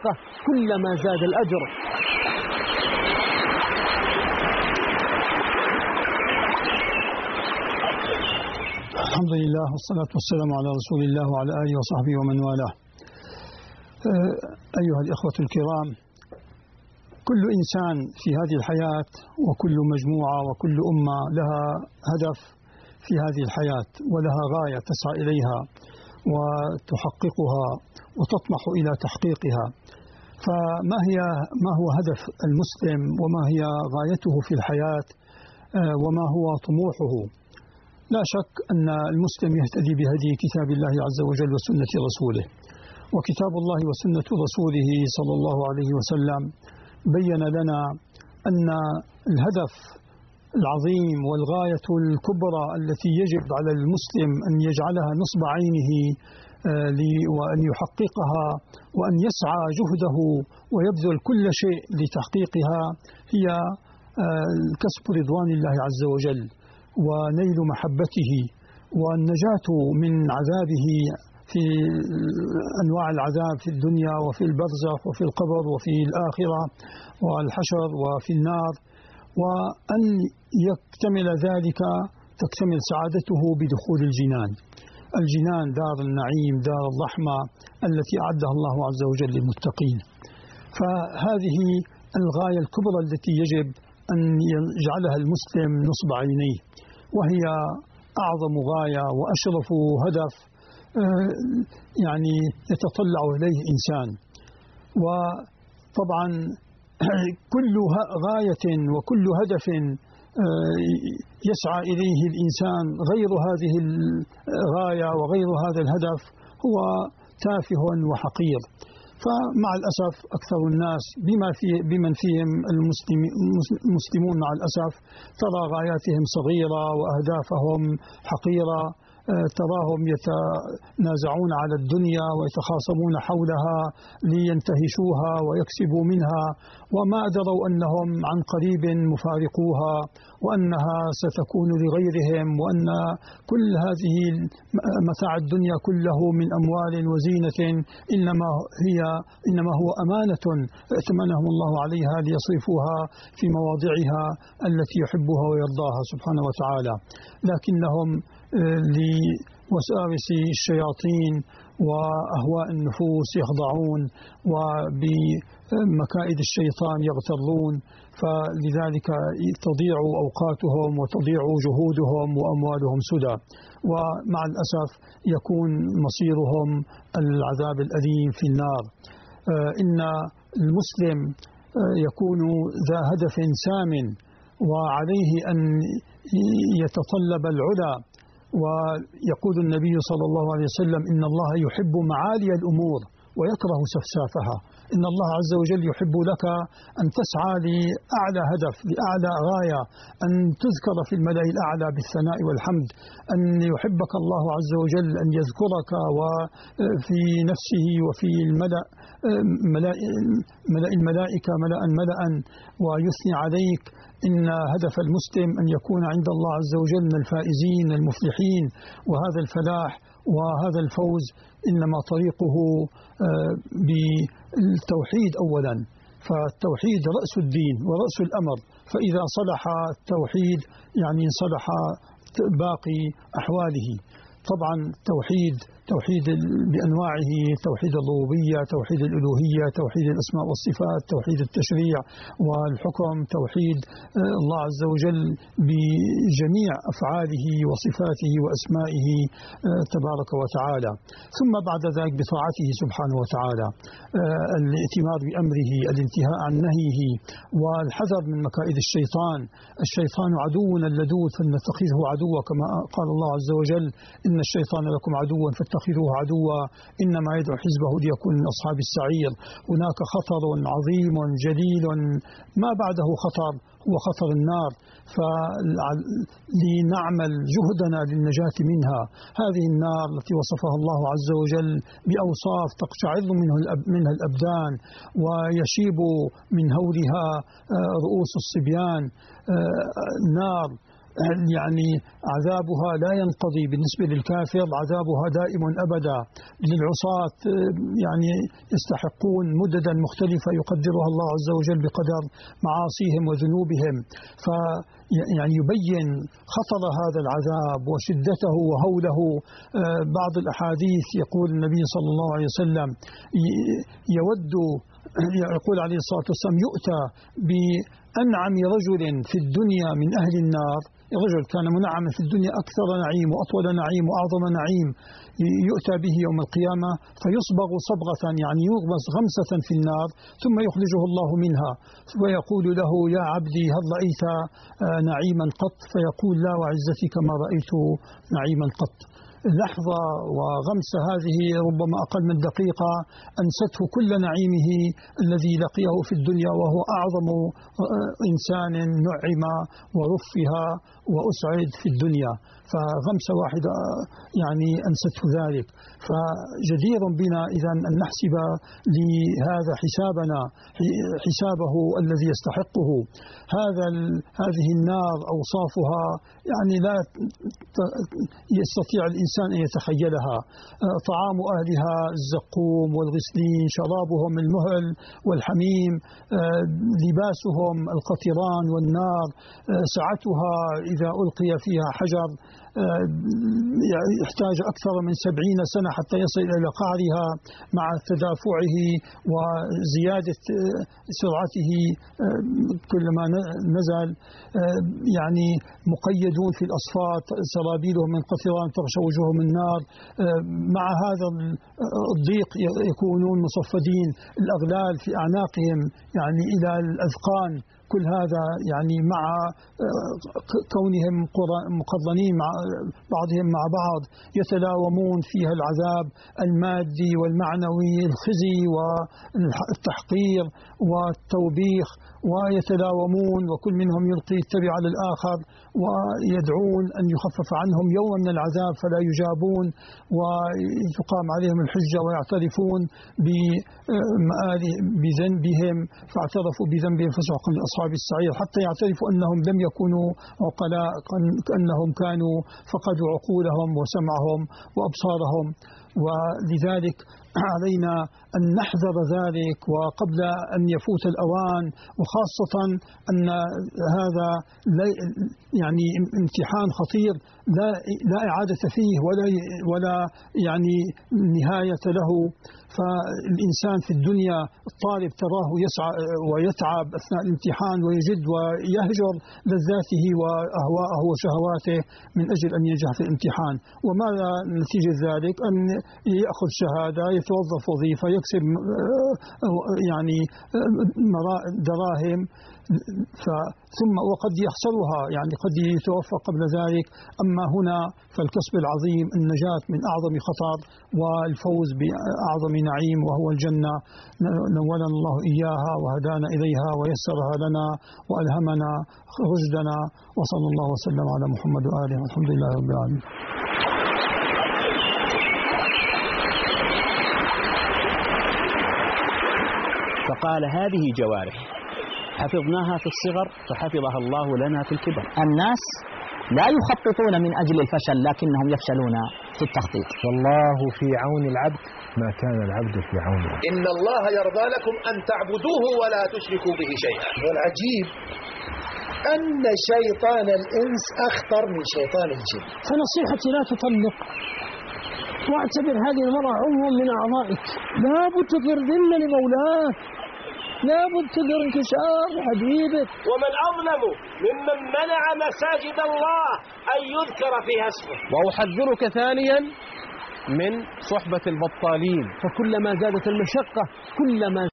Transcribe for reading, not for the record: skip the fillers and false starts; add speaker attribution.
Speaker 1: الصدقة كلما زاد الأجر.
Speaker 2: الحمد لله والصلاة والسلام على رسول الله وعلى آله وصحبه ومن والاه. أيها الإخوة الكرام، كل إنسان في هذه الحياة وكل مجموعة وكل أمة لها هدف في هذه الحياة ولها غاية تسعى إليها وتحققها وتطمح إلى تحقيقها. ما هو هدف المسلم وما هي غايته في الحياة وما هو طموحه؟ لا شك أن المسلم يهتدي بهدي كتاب الله عز وجل وسنة رسوله، وكتاب الله وسنة رسوله صلى الله عليه وسلم بين لنا أن الهدف العظيم والغاية الكبرى التي يجب على المسلم أن يجعلها نصب عينه وأن يحققها وأن يسعى جهده ويبذل كل شيء لتحقيقها هي كسب رضوان الله عز وجل ونيل محبته والنجاة من عذابه في أنواع العذاب في الدنيا وفي البرزخ وفي القبر وفي الآخرة والحشر وفي النار، وأن يكتمل ذلك تكتمل سعادته بدخول الجنان. الجنان دار النعيم، دار الرحمة التي أعدها الله عز وجل للمتقين. فهذه الغاية الكبرى التي يجب أن يجعلها المسلم نصب عينيه، وهي أعظم غاية وأشرف هدف يعني يتطلع إليه إنسان. وطبعا كل غاية وكل هدف يسعى إليه الإنسان غير هذه الغاية وغير هذا الهدف هو تافه وحقير. فمع الأسف أكثر الناس بمن فيهم المسلمون مع الأسف ترى غاياتهم صغيرة وأهدافهم حقيرة، تراهم يتنازعون على الدنيا ويتخاصمون حولها لينتهشوها ويكسبوا منها، وما أدروا أنهم عن قريب مفارقوها وأنها ستكون لغيرهم، وأن كل هذه متاع الدنيا كله من أموال وزينة إنما هو أمانة ائتمنهم الله عليها ليصرفوها في مواضعها التي يحبها ويرضاها سبحانه وتعالى. لكنهم لوساوس الشياطين وأهواء النفوس يخضعون وبمكائد الشيطان يغترون، فلذلك تضيع أوقاتهم وتضيع جهودهم وأموالهم سدى، ومع الأسف يكون مصيرهم العذاب الأليم في النار. إن المسلم يكون ذا هدف سام وعليه أن يتطلب العلا، ويقول النبي صلى الله عليه وسلم إن الله يحب معالي الأمور ويكره سفسافها. إن الله عز وجل يحب لك أن تسعى لأعلى هدف، لأعلى غاية، أن تذكر في الملأ الأعلى بالثناء والحمد، أن يحبك الله عز وجل، أن يذكرك وفي نفسه وفي ملأ الملائكة ملأ ويثني عليك. إن هدف المسلم أن يكون عند الله عز وجل من الفائزين المفلحين، وهذا الفلاح وهذا الفوز إنما طريقه بالتوحيد أولا، فالتوحيد رأس الدين ورأس الأمر، فإذا صلح التوحيد يعني صلح باقي أحواله. طبعا توحيد بأنواعه، توحيد الربوبية، توحيد الألوهية، توحيد الأسماء والصفات، توحيد التشريع والحكم، توحيد الله عز وجل بجميع أفعاله وصفاته وأسمائه تبارك وتعالى، ثم بعد ذلك بطاعته سبحانه وتعالى، الائتمار بأمره، الانتهاء عن نهيه، والحذر من مكائد الشيطان. الشيطان عدونا اللدود فلنتخذه عدوا، كما قال الله عز وجل إن الشيطان لكم عدوا فاتخذوه عدوا إنما يدعو حزبه ليكون من أصحاب السعير. هناك خطر عظيم جليل ما بعده خطر هو خطر النار، فلنعمل جهدنا للنجاة منها. هذه النار التي وصفها الله عز وجل بأوصاف تقشعر منها الأبدان ويشيب من هولها رؤوس الصبيان، نار يعني عذابها لا ينقضي بالنسبة للكافر، عذابها دائم أبدا. للعصاة يعني يستحقون مددا مختلفة يقدرها الله عز وجل بقدر معاصيهم وذنوبهم. يعني يبين خطر هذا العذاب وشدته وهوله. بعض الأحاديث يقول النبي صلى الله عليه وسلم يقول عليه الصلاة والسلام يؤتى بأنعم رجل في الدنيا من أهل النار، رجل كان منعما في الدنيا أكثر نعيم وأطول نعيم وأعظم نعيم، يؤتى به يوم القيامة فيصبغ صبغة يعني يغمس غمسة في النار ثم يخرجه الله منها ويقول له يا عبدي هل رأيت نعيما قط؟ فيقول لا وعزتك ما رأيت نعيما قط. لحظة وغمسة هذه ربما أقل من دقيقة أنسته كل نعيمه الذي لقيه في الدنيا، وهو أعظم إنسان نعم ورفه وأسعد في الدنيا، فغمسة واحدة يعني أنسته ذلك. فجدير بنا إذن أن نحسب لهذا حسابه الذي يستحقه. هذه النار أوصافها يعني لا يستطيع الإنسان أن يتخيلها. طعام أهلها الزقوم والغسلين، شرابهم المهل والحميم، لباسهم القطران والنار، سعتها إذا ألقي فيها حجر يحتاج أكثر من 70 سنة حتى يصل إلى قعرها مع تدافعه وزيادة سرعته كلما نزل. يعني مقيدون في الأصفاد، سرابيلهم من قطران تغشى وجوههم النار. مع هذا الضيق يكونون مصفدين، الأغلال في أعناقهم يعني إلى الأذقان. كل هذا يعني مع كونهم مقرنين مع بعضهم مع بعض يتلاومون فيها العذاب المادي والمعنوي، الخزي والتحقير والتوبيخ، ويتلاومون وكل منهم يلقي التبع على الآخر ويدعون أن يخفف عنهم يوم من العذاب فلا يجابون، وتقام عليهم الحجة ويعترفون بذنبهم، فاعترفوا بذنبهم فسحقا لأصحاب السعير، حتى يعترفوا أنهم لم يكونوا عقلاء، كأنهم كانوا فقدوا عقولهم وسمعهم وأبصارهم. ولذلك علينا أن نحذر ذلك وقبل أن يفوت الأوان، وخاصة أن هذا يعني امتحان خطير لا إعادة فيه ولا يعني نهاية له. فالإنسان في الدنيا الطالب تراه يسعى ويتعب أثناء الامتحان ويجد ويهجر لذاته وأهواءه وشهواته من أجل أن ينجح في الامتحان، وماذا نتيجة ذلك؟ أن يأخذ شهادة، يتوظف وظيفة، يكسب يعني دراهم، ثم وقد يخسرها، يعني قد يتوفى قبل ذلك. أما هنا فالكسب العظيم النجاة من أعظم خطر والفوز بأعظم نعيم وهو الجنة، نولنا الله إياها وهدانا إليها ويسرها لنا وألهمنا رشدنا، وصلى الله وسلم على محمد وآله والحمد لله رب العالمين.
Speaker 3: فقال هذه جوارح حفظناها في الصغر فحفظها الله لنا في الكبر.
Speaker 4: الناس لا يخططون من أجل الفشل لكنهم يفشلون في التخطيط.
Speaker 5: والله في عون العبد ما كان العبد في عونه.
Speaker 6: إن الله يرضى لكم أن تعبدوه ولا تشركوا به شيئا.
Speaker 7: والعجيب أن شيطان الإنس أخطر من شيطان الجن.
Speaker 1: فنصيحتي لا تطلق، واعتبر هذه المرأة عضوا من أعضائك، لا بد تظهر ذل لمولاك، لا بد تظهر انكسار حبيبك.
Speaker 8: ومن أظلم ممن منع مساجد الله أن يذكر فيها اسمه.
Speaker 9: وأحذرك ثانيا من صحبة البطالين،
Speaker 1: فكلما زادت المشقة كلما